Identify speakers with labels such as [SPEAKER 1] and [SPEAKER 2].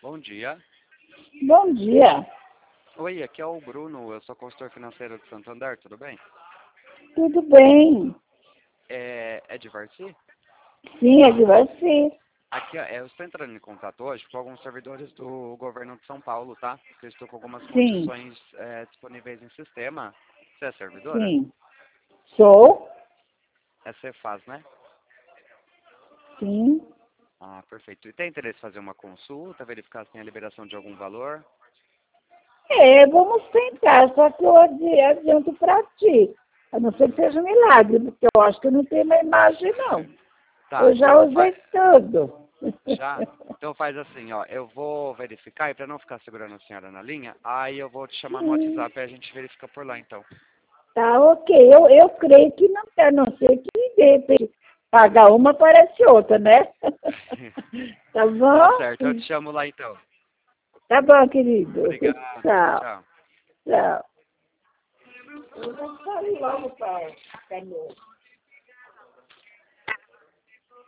[SPEAKER 1] Bom dia.
[SPEAKER 2] Bom dia,
[SPEAKER 1] Oi, aqui é o Bruno, eu sou consultor financeiro de Santander, tudo bem?
[SPEAKER 2] tudo bem?
[SPEAKER 1] É de Varsi?
[SPEAKER 2] Sim, é de você.
[SPEAKER 1] Aqui, ó, eu estou entrando em contato hoje com alguns servidores do governo de São Paulo, tá? Porque eu estou com algumas
[SPEAKER 2] Sim,
[SPEAKER 1] condições disponíveis em sistema. Você é servidora?
[SPEAKER 2] sim. Sou?
[SPEAKER 1] É Cefaz, né?
[SPEAKER 2] Sim.
[SPEAKER 1] Ah, perfeito. E tem interesse em fazer uma consulta, verificar se tem a liberação de algum valor?
[SPEAKER 2] Vamos tentar, só que eu adianto para ti. A não ser que seja um milagre, porque eu acho que eu não tenho uma imagem, não.
[SPEAKER 1] Tá,
[SPEAKER 2] Eu já
[SPEAKER 1] então
[SPEAKER 2] usei tudo.
[SPEAKER 1] já? Então faz assim, ó, eu vou verificar e para não ficar segurando a senhora na linha, aí eu vou te chamar no
[SPEAKER 2] Sim,
[SPEAKER 1] WhatsApp e a gente verifica por lá, então.
[SPEAKER 2] tá ok. Eu creio que não quer, a não ser que de repente pagar uma parece outra, né? Tá
[SPEAKER 1] Tá
[SPEAKER 2] bom?
[SPEAKER 1] certo, eu te chamo lá então.
[SPEAKER 2] Tá bom, querido.
[SPEAKER 1] Obrigado, tchau,
[SPEAKER 2] Tchau.
[SPEAKER 1] tchau.
[SPEAKER 2] Tchau. Eu vou sair logo para